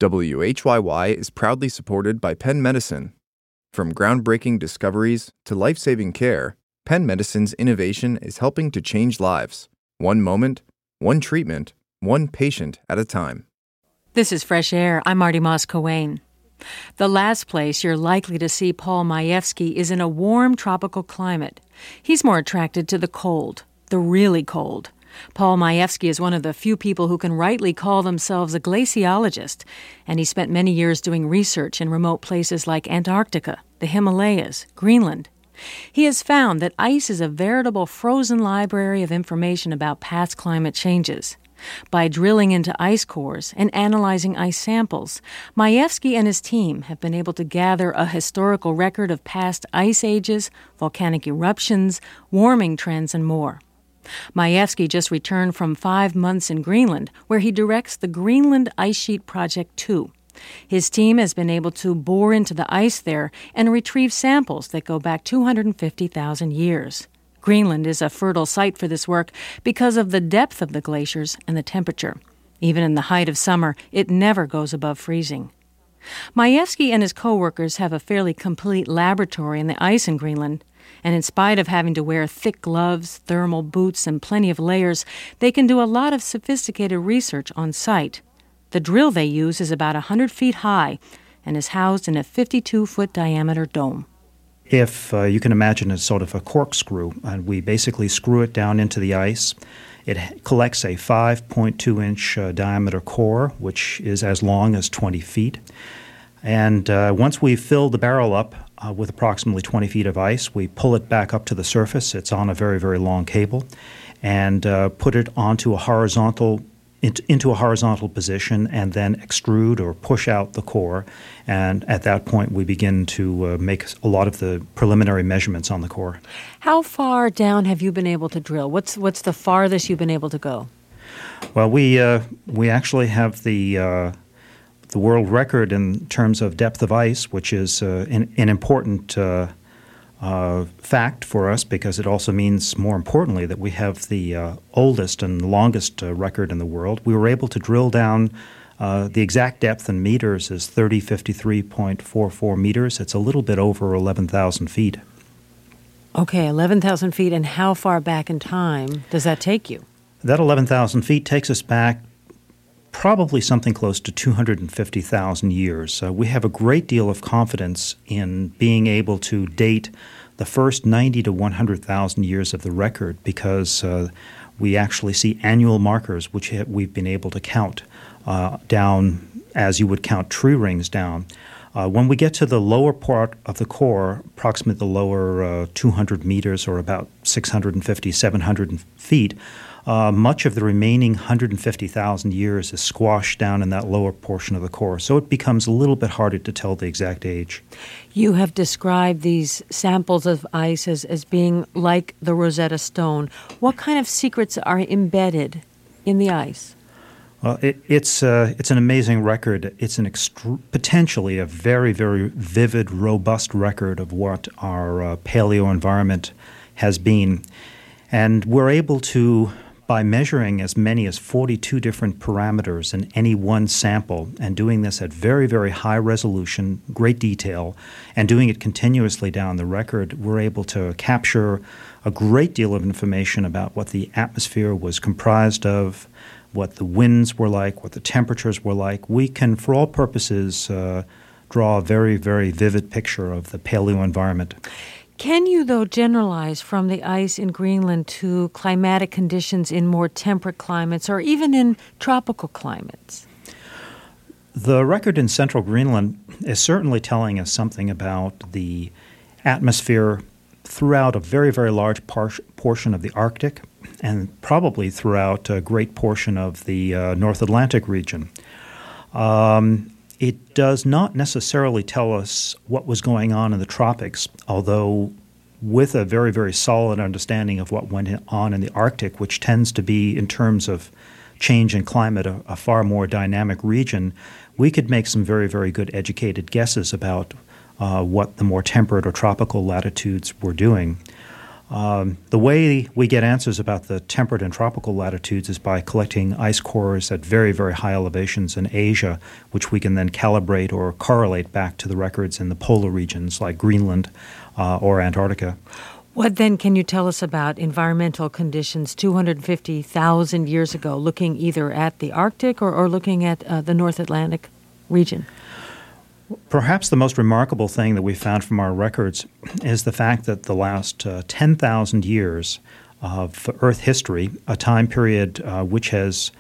WHYY is proudly supported by Penn Medicine. From groundbreaking discoveries to life-saving care, Penn Medicine's innovation is helping to change lives. One moment, one treatment, one patient at a time. This is Fresh Air. I'm Marty Moss-Coane. The last place you're likely to see Paul Majewski is in a warm tropical climate. He's more attracted to the cold, the really cold. Paul Majewski is one of the few people who can rightly call themselves a glaciologist, and he spent many years doing research in remote places like Antarctica, the Himalayas, Greenland. He has found that ice is a veritable frozen library of information about past climate changes. By drilling into ice cores and analyzing ice samples, Majewski and his team have been able to gather a historical record of past ice ages, volcanic eruptions, warming trends, and more. Majewski just returned from 5 months in Greenland, where he directs the Greenland Ice Sheet Project 2. His team has been able to bore into the ice there and retrieve samples that go back 250,000 years. Greenland is a fertile site for this work because of the depth of the glaciers and the temperature. Even in the height of summer, it never goes above freezing. Majewski and his co-workers have a fairly complete laboratory in the ice in Greenland, and in spite of having to wear thick gloves, thermal boots, and plenty of layers, they can do a lot of sophisticated research on site. The drill they use is about 100 feet high and is housed in a 52-foot diameter dome. If you can imagine it's sort of a corkscrew, and we basically screw it down into the ice, it collects a 5.2-inch diameter core, which is as long as 20 feet. And once we've filled the barrel up with approximately 20 feet of ice, we pull it back up to the surface. It's on a very, very long cable, and put it onto into a horizontal position, and then extrude or push out the core. And at that point, we begin to make a lot of the preliminary measurements on the core. How far down have you been able to drill? What's the farthest you've been able to go? Well, we actually have the world record in terms of depth of ice, which is an important fact for us, because it also means, more importantly, that we have the oldest and longest record in the world. We were able to drill down the exact depth in meters is 3053.44 meters. It's a little bit over 11,000 feet. Okay, 11,000 feet, and how far back in time does that take you? That 11,000 feet takes us back probably something close to 250,000 years. We have a great deal of confidence in being able to date the first 90 to 100,000 years of the record, because we actually see annual markers which we've been able to count down as you would count tree rings down. When we get to the lower part of the core, approximately the lower 200 meters, or about 650, 700 feet, much of the remaining 150,000 years is squashed down in that lower portion of the core, so it becomes a little bit harder to tell the exact age. You have described these samples of ice as being like the Rosetta Stone. What kind of secrets are embedded in the ice? Well, it's an amazing record. It's potentially a very, very vivid, robust record of what our paleo environment has been. And we're able to, by measuring as many as 42 different parameters in any one sample, and doing this at very, very high resolution, great detail, and doing it continuously down the record, we're able to capture a great deal of information about what the atmosphere was comprised of, what the winds were like, what the temperatures were like. We can, for all purposes, draw a very, very vivid picture of the paleo environment. Can you, though, generalize from the ice in Greenland to climatic conditions in more temperate climates, or even in tropical climates? The record in central Greenland is certainly telling us something about the atmosphere throughout a very, very large portion of the Arctic, and probably throughout a great portion of the North Atlantic region. It does not necessarily tell us what was going on in the tropics, although with a very, very solid understanding of what went on in the Arctic, which tends to be, in terms of change in climate, a far more dynamic region, we could make some very, very good educated guesses about what the more temperate or tropical latitudes were doing. The way we get answers about the temperate and tropical latitudes is by collecting ice cores at very, very high elevations in Asia, which we can then calibrate or correlate back to the records in the polar regions like Greenland or Antarctica. What then can you tell us about environmental conditions 250,000 years ago, looking either at the Arctic or looking at the North Atlantic region? Perhaps the most remarkable thing that we found from our records is the fact that the last 10,000 years of Earth history, a time period which has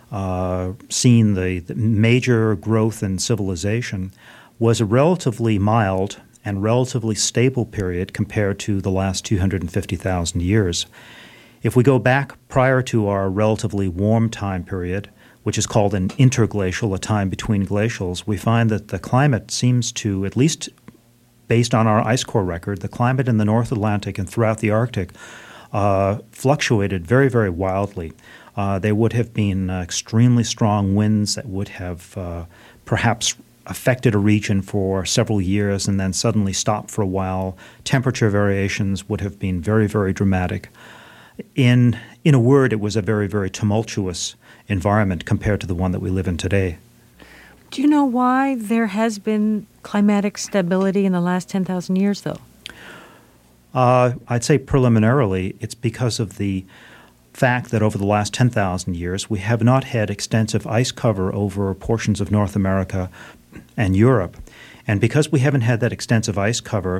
seen the major growth in civilization, was a relatively mild and relatively stable period compared to the last 250,000 years. If we go back prior to our relatively warm time period, which is called an interglacial, a time between glacials, we find that the climate seems to, at least based on our ice core record, the climate in the North Atlantic and throughout the Arctic fluctuated very, very wildly. There would have been extremely strong winds that would have perhaps affected a region for several years and then suddenly stopped for a while. Temperature variations would have been very, very dramatic. In a word, it was a very, very tumultuous environment compared to the one that we live in today. Do you know why there has been climatic stability in the last 10,000 years, though? I'd say preliminarily it's because of the fact that over the last 10,000 years we have not had extensive ice cover over portions of North America and Europe. And because we haven't had that extensive ice cover,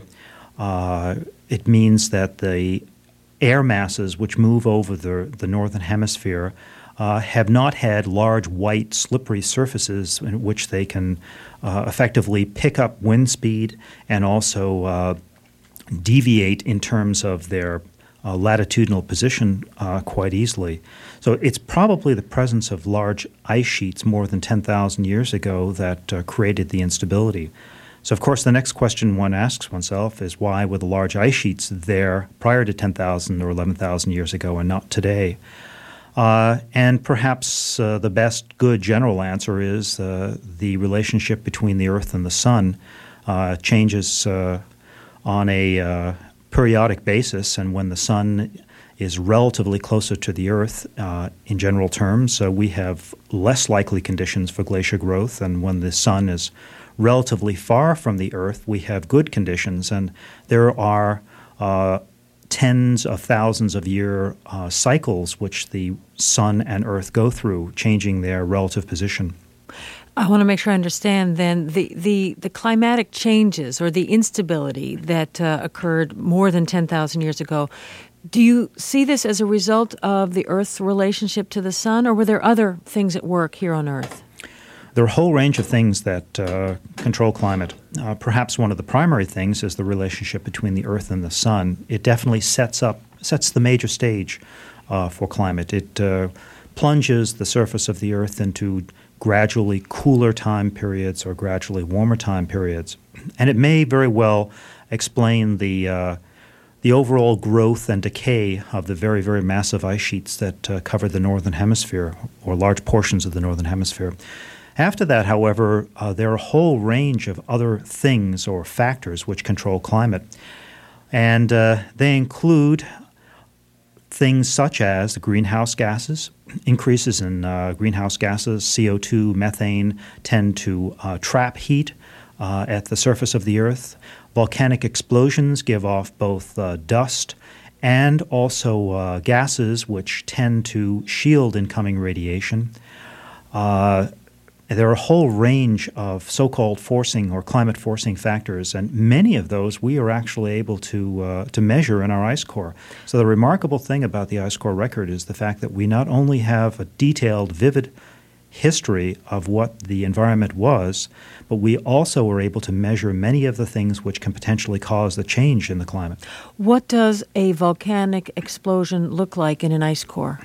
it means that the air masses which move over the northern hemisphere have not had large white slippery surfaces in which they can effectively pick up wind speed and also deviate in terms of their latitudinal position quite easily. So it's probably the presence of large ice sheets more than 10,000 years ago that created the instability. So, of course, the next question one asks oneself is why were the large ice sheets there prior to 10,000 or 11,000 years ago and not today? And perhaps the best good general answer is the relationship between the Earth and the Sun changes on a periodic basis, and when the Sun is relatively closer to the Earth in general terms, we have less likely conditions for glacier growth, and when the Sun is relatively far from the Earth, we have good conditions, and there are tens of thousands of year cycles which the Sun and Earth go through, changing their relative position. I want to make sure I understand then the climatic changes or the instability that occurred more than 10,000 years ago. Do you see this as a result of the Earth's relationship to the Sun, or were there other things at work here on Earth? There are a whole range of things that control climate. Perhaps one of the primary things is the relationship between the Earth and the Sun. It definitely sets the major stage for climate. It plunges the surface of the Earth into gradually cooler time periods or gradually warmer time periods. And it may very well explain the overall growth and decay of the very, very massive ice sheets that cover the Northern Hemisphere or large portions of the Northern Hemisphere. After that, however, there are a whole range of other things or factors which control climate. And they include things such as the greenhouse gases. Increases in greenhouse gases, CO2, methane, tend to trap heat at the surface of the Earth. Volcanic explosions give off both dust and also gases which tend to shield incoming radiation. There are a whole range of so-called forcing or climate forcing factors, and many of those we are actually able to measure in our ice core. So the remarkable thing about the ice core record is the fact that we not only have a detailed, vivid history of what the environment was, but we also are able to measure many of the things which can potentially cause the change in the climate. What does a volcanic explosion look like in an ice core?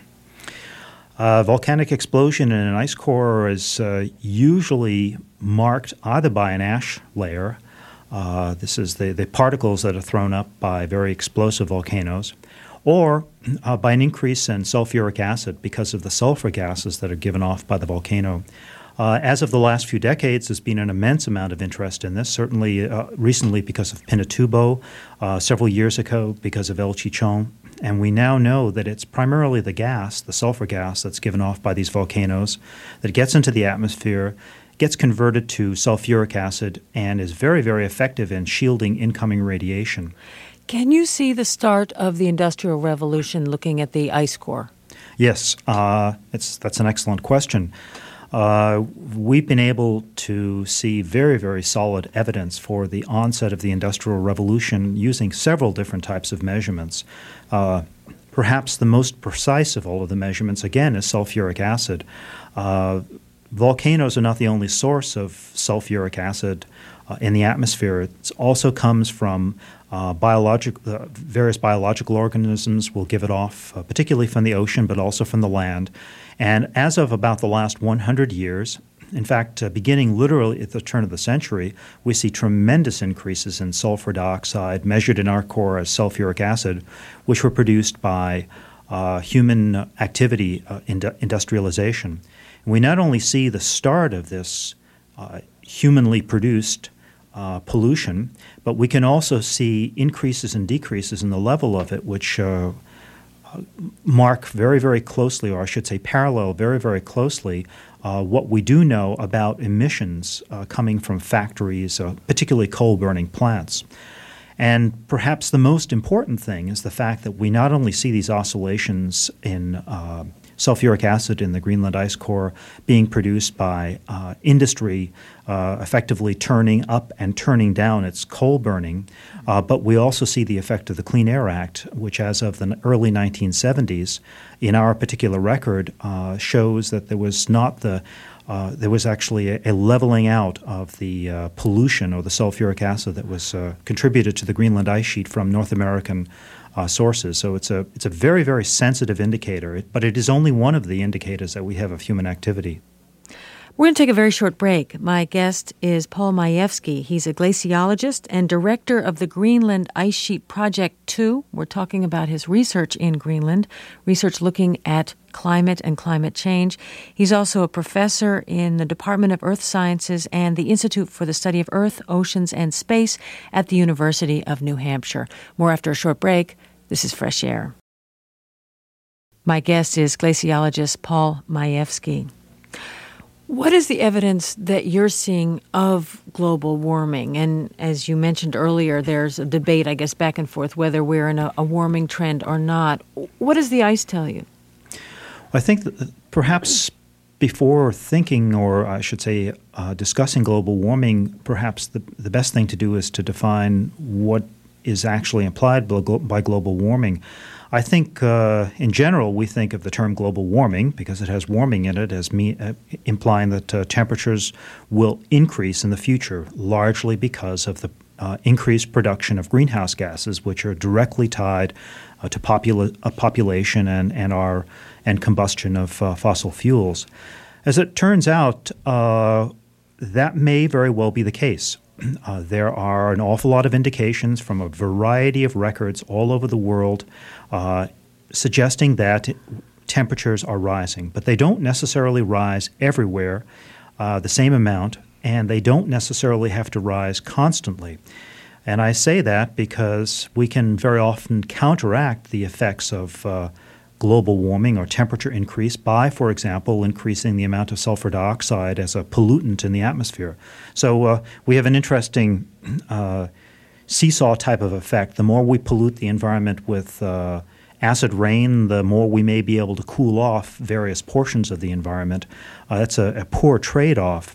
Volcanic explosion in an ice core is usually marked either by an ash layer. This is the particles that are thrown up by very explosive volcanoes, or by an increase in sulfuric acid because of the sulfur gases that are given off by the volcano. As of the last few decades, there's been an immense amount of interest in this, certainly recently because of Pinatubo, several years ago because of El Chichon. And we now know that it's primarily the gas, the sulfur gas that's given off by these volcanoes that gets into the atmosphere, gets converted to sulfuric acid, and is very, very effective in shielding incoming radiation. Can you see the start of the Industrial Revolution looking at the ice core? Yes, that's an excellent question. We've been able to see very, very solid evidence for the onset of the Industrial Revolution using several different types of measurements. Perhaps the most precise of all of the measurements, again, is sulfuric acid. Volcanoes are not the only source of sulfuric acid in the atmosphere. It also comes from various biological organisms will give it off, particularly from the ocean, but also from the land. And as of about the last 100 years, in fact, beginning literally at the turn of the century, we see tremendous increases in sulfur dioxide measured in our core as sulfuric acid, which were produced by human activity, industrialization. And we not only see the start of this humanly produced pollution, but we can also see increases and decreases in the level of it, which mark very, very closely, or I should say parallel very, very closely, what we do know about emissions coming from factories, particularly coal-burning plants. And perhaps the most important thing is the fact that we not only see these oscillations in sulfuric acid in the Greenland ice core being produced by industry effectively turning up and turning down its coal burning, but we also see the effect of the Clean Air Act, which as of the early 1970s, in our particular record, shows that there was actually a leveling out of the pollution or the sulfuric acid that was contributed to the Greenland ice sheet from North American sources. So it's a very, very sensitive indicator, but it is only one of the indicators that we have of human activity. We're going to take a very short break. My guest is Paul Majewski. He's a glaciologist and director of the Greenland Ice Sheet Project 2. We're talking about his research in Greenland, research looking at climate and climate change. He's also a professor in the Department of Earth Sciences and the Institute for the Study of Earth, Oceans, and Space at the University of New Hampshire. More after a short break. This is Fresh Air. My guest is glaciologist Paul Majewski. What is the evidence that you're seeing of global warming? And as you mentioned earlier, there's a debate, I guess, back and forth whether we're in a warming trend or not. What does the ice tell you? I think that perhaps before thinking, or I should say discussing global warming, perhaps the best thing to do is to define what is actually implied by global warming. I think in general we think of the term global warming because it has warming in it as implying that temperatures will increase in the future, largely because of the increased production of greenhouse gases, which are directly tied to population and combustion of fossil fuels. As it turns out, that may very well be the case. There are an awful lot of indications from a variety of records all over the world suggesting that temperatures are rising. But they don't necessarily rise everywhere the same amount, and they don't necessarily have to rise constantly. And I say that because we can very often counteract the effects of global warming or temperature increase by, for example, increasing the amount of sulfur dioxide as a pollutant in the atmosphere. So we have an interesting seesaw type of effect. The more we pollute the environment with acid rain, the more we may be able to cool off various portions of the environment. That's a poor trade-off.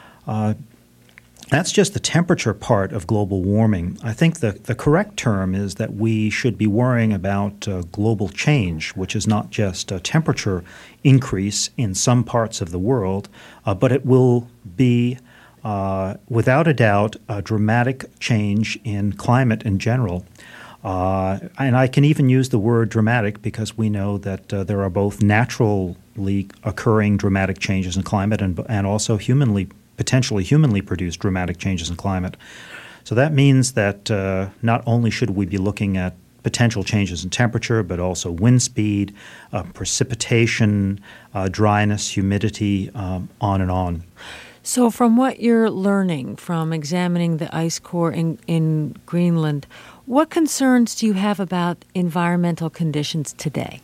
That's just the temperature part of global warming. I think the correct term is that we should be worrying about global change, which is not just a temperature increase in some parts of the world, but it will be, without a doubt, a dramatic change in climate in general. And I can even use the word dramatic because we know that there are both naturally occurring dramatic changes in climate and also potentially humanly produced dramatic changes in climate. So that means that not only should we be looking at potential changes in temperature, but also wind speed, precipitation, dryness, humidity, on and on. So from what you're learning from examining the ice core in Greenland, what concerns do you have about environmental conditions today?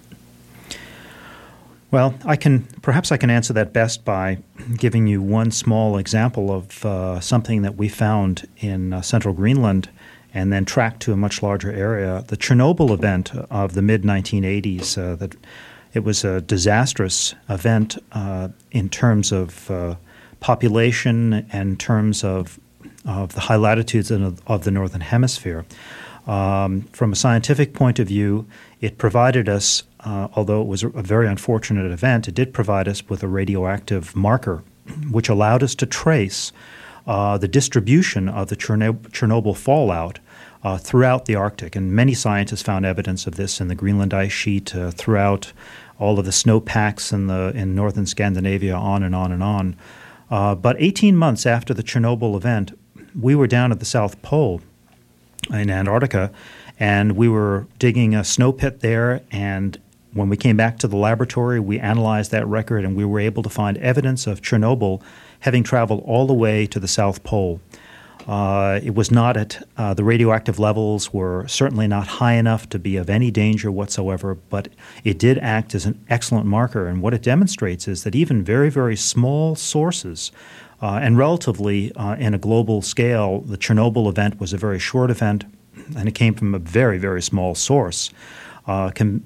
Well, perhaps I can answer that best by giving you one small example of something that we found in central Greenland and then tracked to a much larger area. The Chernobyl event of the mid-1980s, that it was a disastrous event in terms of population and in terms of the high latitudes of the Northern Hemisphere. From a scientific point of view, it provided us, although it was a very unfortunate event, it did provide us with a radioactive marker, which allowed us to trace the distribution of the Chernobyl fallout throughout the Arctic. And many scientists found evidence of this in the Greenland ice sheet, throughout all of the snowpacks in northern Scandinavia, on and on and on. But 18 months after the Chernobyl event, we were down at the South Pole in Antarctica, and we were digging a snow pit there, and when we came back to the laboratory, we analyzed that record, and we were able to find evidence of Chernobyl having traveled all the way to the South Pole. It was not the radioactive levels were certainly not high enough to be of any danger whatsoever, but it did act as an excellent marker. And what it demonstrates is that even very, very small sources, and relatively in a global scale, the Chernobyl event was a very short event, and it came from a very, very small source, can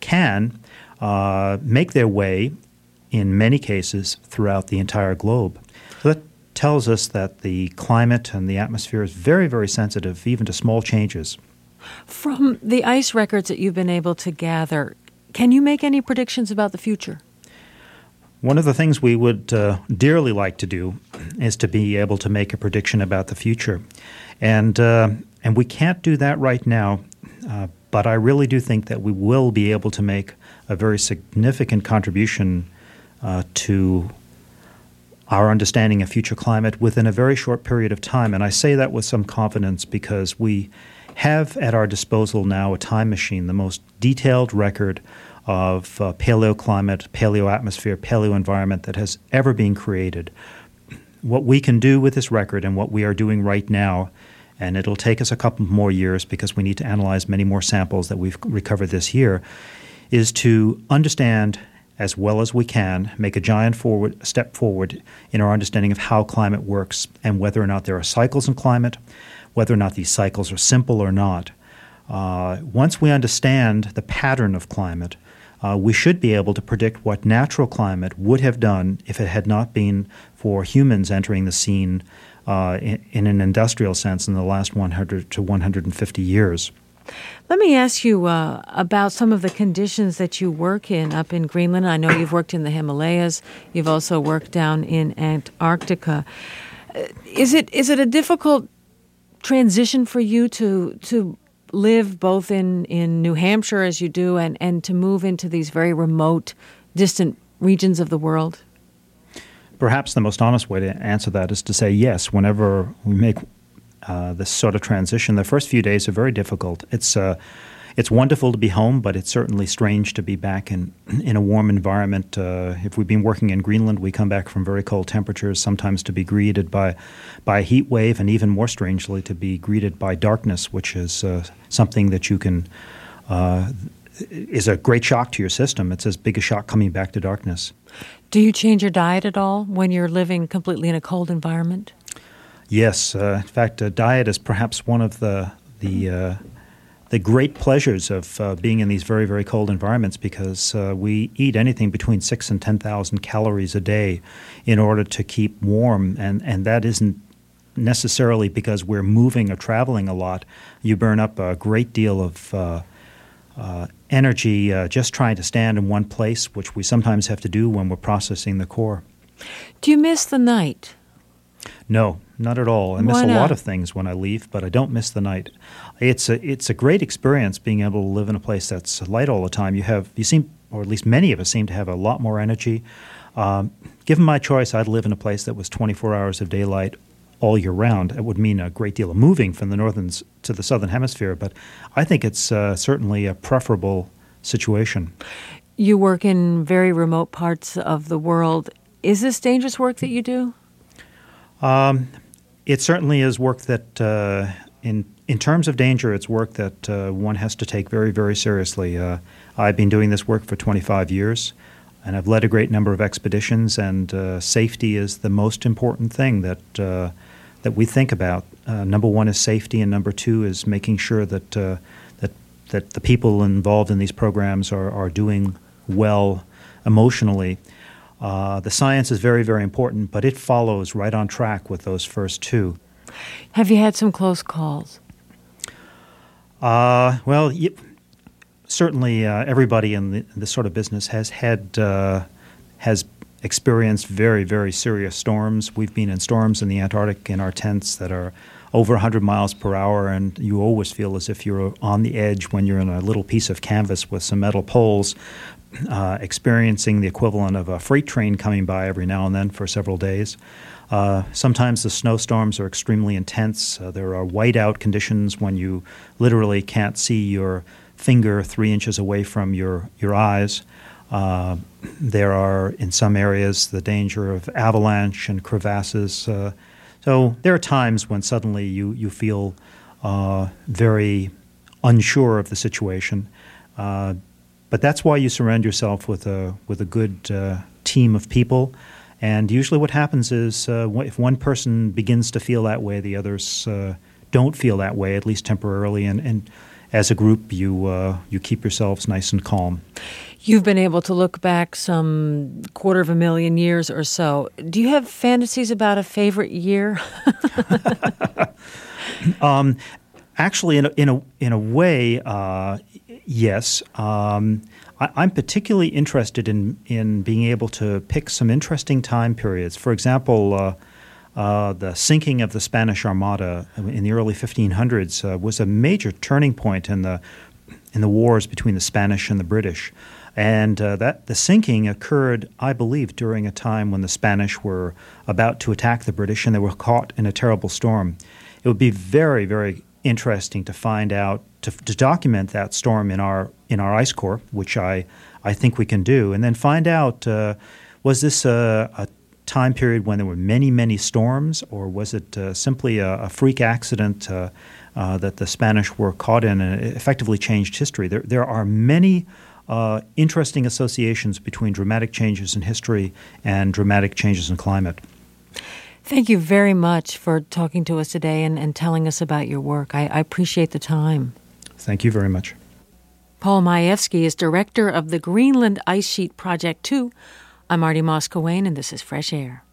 make their way, in many cases, throughout the entire globe. So that tells us that the climate and the atmosphere is very, very sensitive even to small changes. From the ice records that you've been able to gather, can you make any predictions about the future? One of the things we would dearly like to do is to be able to make a prediction about the future. And we can't do that right now, but I really do think that we will be able to make a very significant contribution to our understanding of future climate within a very short period of time. And I say that with some confidence because we have at our disposal now a time machine, the most detailed record of paleoclimate, paleoatmosphere, paleoenvironment that has ever been created. What we can do with this record and what we are doing right now, and it'll take us a couple more years because we need to analyze many more samples that we've recovered this year, is to understand as well as we can, make a giant step forward in our understanding of how climate works and whether or not there are cycles in climate, whether or not these cycles are simple or not. Once we understand the pattern of climate, we should be able to predict what natural climate would have done if it had not been for humans entering the scene in an industrial sense in the last 100 to 150 years. Let me ask you about some of the conditions that you work in up in Greenland. I know you've worked in the Himalayas. You've also worked down in Antarctica. Is it a difficult transition for you to live both in New Hampshire as you do and to move into these very remote, distant regions of the world? Perhaps the most honest way to answer that is to say yes. Whenever we make this sort of transition, the first few days are very difficult. It's wonderful to be home, but it's certainly strange to be back in a warm environment. If we've been working in Greenland, we come back from very cold temperatures, sometimes to be greeted by a heat wave, and even more strangely, to be greeted by darkness, which is something that you can is a great shock to your system. It's as big a shock coming back to darkness. Do you change your diet at all when you're living completely in a cold environment? Yes. In fact, diet is perhaps one of the great pleasures of being in these very, very cold environments because we eat anything between 6,000 and 10,000 calories a day in order to keep warm, and that isn't necessarily because we're moving or traveling a lot. You burn up a great deal of energy just trying to stand in one place, which we sometimes have to do when we're processing the core. Do you miss the night? No, not at all. I miss a lot of things when I leave, but I don't miss the night. It's a great experience being able to live in a place that's light all the time. You seem, or at least many of us seem to have a lot more energy. Given my choice, I'd live in a place that was 24 hours of daylight all year round. It would mean a great deal of moving from the northern to the southern hemisphere, but I think it's certainly a preferable situation. You work in very remote parts of the world. Is this dangerous work that you do? It certainly is work that, in terms of danger, it's work that one has to take very, very seriously. I've been doing this work for 25 years, and I've led a great number of expeditions, and safety is the most important thing that we think about. Number one is safety, and number two is making sure that the people involved in these programs are doing well emotionally. The science is very, very important, but it follows right on track with those first two. Have you had some close calls? Well, certainly everybody in this sort of business has experienced very, very serious storms. We've been in storms in the Antarctic in our tents that are over 100 miles per hour, and you always feel as if you're on the edge when you're in a little piece of canvas with some metal poles, experiencing the equivalent of a freight train coming by every now and then for several days. Sometimes the snowstorms are extremely intense. There are whiteout conditions when you literally can't see your finger 3 inches away from your eyes. There are, in some areas, the danger of avalanche and crevasses. So there are times when suddenly you feel very unsure of the situation. But that's why you surround yourself with a good team of people. And usually what happens is if one person begins to feel that way, the others don't feel that way, at least temporarily. And as a group, you keep yourselves nice and calm. You've been able to look back some 250,000 years or so. Do you have fantasies about a favorite year? Actually, in a way, yes. I'm particularly interested in being able to pick some interesting time periods. For example, the sinking of the Spanish Armada in the early 1500s was a major turning point in the wars between the Spanish and the British. And that the sinking occurred, I believe, during a time when the Spanish were about to attack the British and they were caught in a terrible storm. It would be very, very interesting to find out, to document that storm in our ice core, which I think we can do, and then find out, was this a time period when there were many, many storms, or was it simply a freak accident that the Spanish were caught in and it effectively changed history? There are many interesting associations between dramatic changes in history and dramatic changes in climate. Thank you very much for talking to us today and telling us about your work. I appreciate the time. Thank you very much. Paul Majewski is director of the Greenland Ice Sheet Project 2. I'm Marty Moss-Cowain, and this is Fresh Air.